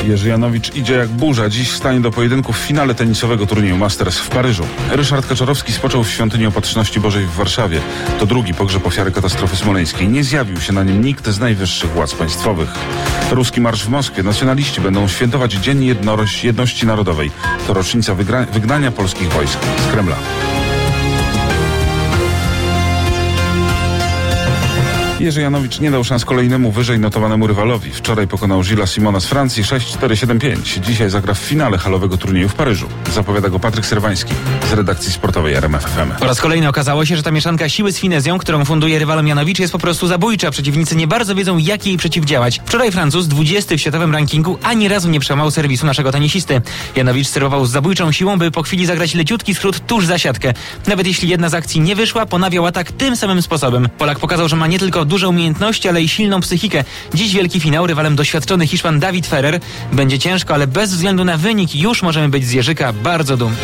Jerzy Janowicz idzie jak burza. Dziś stanie do pojedynku w finale tenisowego turnieju Masters w Paryżu. Ryszard Kaczorowski spoczął w Świątyni Opatrzności Bożej w Warszawie. To drugi pogrzeb ofiary katastrofy smoleńskiej. Nie zjawił się na nim nikt z najwyższych władz państwowych. Ruski marsz w Moskwie. Nacjonaliści będą świętować Dzień Jedności Narodowej. To rocznica wygnania polskich wojsk z Kremla. Jerzy Janowicz nie dał szans kolejnemu wyżej notowanemu rywalowi. Wczoraj pokonał Gillesa Simona z Francji 6-4-7-5. Dzisiaj zagra w finale halowego turnieju w Paryżu. Zapowiada go Patryk Serwański z redakcji sportowej RMF FM. Po raz kolejny okazało się, że ta mieszanka siły z finezją, którą funduje rywalom Janowicz, jest po prostu zabójcza. Przeciwnicy nie bardzo wiedzą, jak jej przeciwdziałać. Wczoraj Francuz, 20 w światowym rankingu, ani razu nie przełamał serwisu naszego tenisisty. Janowicz serwował z zabójczą siłą, by po chwili zagrać leciutki skrót tuż za siatkę. Nawet jeśli jedna z akcji nie wyszła, ponawiał atak tym samym sposobem. Polak pokazał, że ma nie tylko duże umiejętności, ale i silną psychikę. Dziś wielki finał, rywalem doświadczony Hiszpan David Ferrer. Będzie ciężko, ale bez względu na wynik już możemy być z Jerzyka bardzo dumni.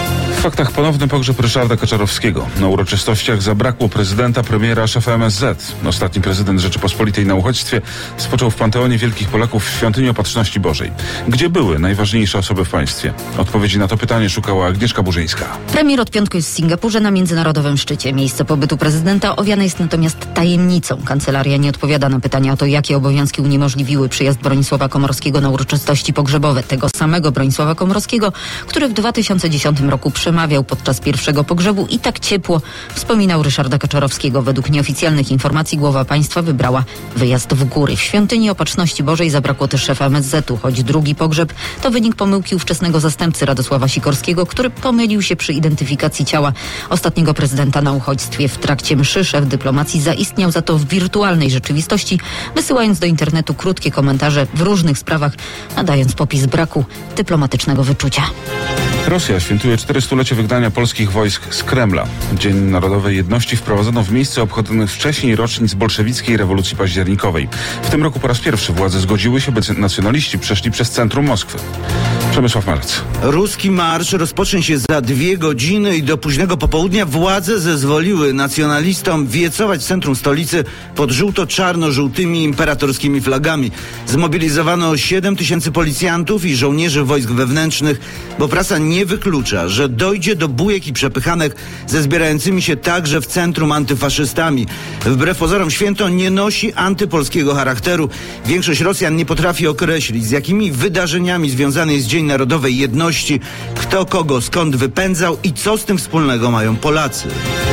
W faktach ponowny pogrzeb Ryszarda Kaczorowskiego. Na uroczystościach zabrakło prezydenta, premiera, szefa MSZ. Ostatni prezydent Rzeczypospolitej na uchodźstwie spoczął w Panteonie Wielkich Polaków w Świątyni Opatrzności Bożej. Gdzie były najważniejsze osoby w państwie? Odpowiedzi na to pytanie szukała Agnieszka Burzyńska. Premier od piątku jest w Singapurze na międzynarodowym szczycie. Miejsce pobytu prezydenta owiane jest natomiast tajemnicą. Kancelaria nie odpowiada na pytania o to, jakie obowiązki uniemożliwiły przyjazd Bronisława Komorowskiego na uroczystości pogrzebowe. Tego samego Bronisława Komorowskiego, który w 2010 roku przemawiał podczas pierwszego pogrzebu i tak ciepło wspominał Ryszarda Kaczorowskiego. Według nieoficjalnych informacji głowa państwa wybrała wyjazd w góry. W Świątyni Opatrzności Bożej zabrakło też szefa MSZ-u, choć drugi pogrzeb to wynik pomyłki ówczesnego zastępcy Radosława Sikorskiego, który pomylił się przy identyfikacji ciała ostatniego prezydenta na uchodźstwie. W trakcie mszy szef dyplomacji zaistniał za to w wirtualnej rzeczywistości, wysyłając do internetu krótkie komentarze w różnych sprawach, nadając popis braku dyplomatycznego wyczucia. Rosja świętuje 400-lecie wygnania polskich wojsk z Kremla. Dzień Narodowej Jedności wprowadzono w miejsce obchodzonych wcześniej rocznic bolszewickiej rewolucji październikowej. W tym roku po raz pierwszy władze zgodziły się, by nacjonaliści przeszli przez centrum Moskwy. Przemysław Marc. Ruski marsz rozpocznie się za 2 godziny i do późnego popołudnia władze zezwoliły nacjonalistom wiecować w centrum stolicy pod żółto-czarno-żółtymi imperatorskimi flagami. Zmobilizowano 7 000 policjantów i żołnierzy wojsk wewnętrznych, bo prasa nie wyklucza, że dojdzie do bujek i przepychanek ze zbierającymi się także w centrum antyfaszystami. Wbrew pozorom święto nie nosi antypolskiego charakteru. Większość Rosjan nie potrafi określić, z jakimi wydarzeniami związany jest Dzień Narodowej Jedności, kto kogo skąd wypędzał i co z tym wspólnego mają Polacy.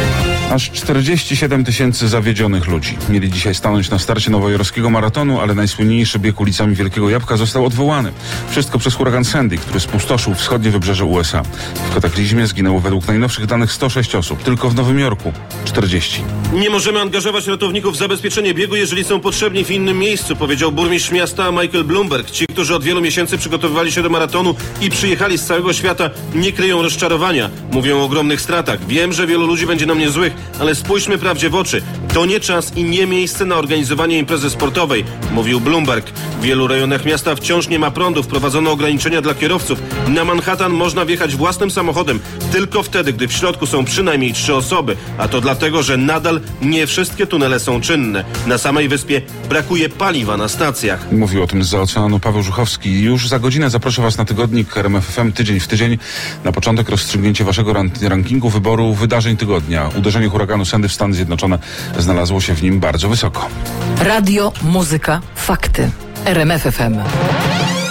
Aż 47 000 zawiedzionych ludzi mieli dzisiaj stanąć na starcie nowojorskiego maratonu, ale najsłynniejszy bieg ulicami Wielkiego Jabłka został odwołany. Wszystko przez huragan Sandy, który spustoszył wschodnie wybrzeże USA. W kataklizmie zginęło według najnowszych danych 106 osób. Tylko w Nowym Jorku 40. Nie możemy angażować ratowników w zabezpieczenie biegu, jeżeli są potrzebni w innym miejscu, powiedział burmistrz miasta Michael Bloomberg. Ci, którzy od wielu miesięcy przygotowywali się do maratonu i przyjechali z całego świata, nie kryją rozczarowania. Mówią o ogromnych stratach. Wiem, że wielu ludzi będzie na mnie złych, ale spójrzmy prawdzie w oczy. To nie czas i nie miejsce na organizowanie imprezy sportowej, mówił Bloomberg. W wielu rejonach miasta wciąż nie ma prądu, wprowadzono ograniczenia dla kierowców. Na Manhattan można wjechać własnym samochodem tylko wtedy, gdy w środku są przynajmniej 3 osoby, a to dlatego, że nadal nie wszystkie tunele są czynne. Na samej wyspie brakuje paliwa na stacjach. Mówił o tym zza oceanu Paweł Żuchowski. Już za godzinę zaproszę Was na tygodnik RMF FM tydzień w tydzień. Na początek rozstrzygnięcie Waszego rankingu wyboru wydarzeń tygodnia. Uderzenie huraganu Sandy w Stany Zjednoczone znalazło się w nim bardzo wysoko. Radio, muzyka, fakty. RMF FM.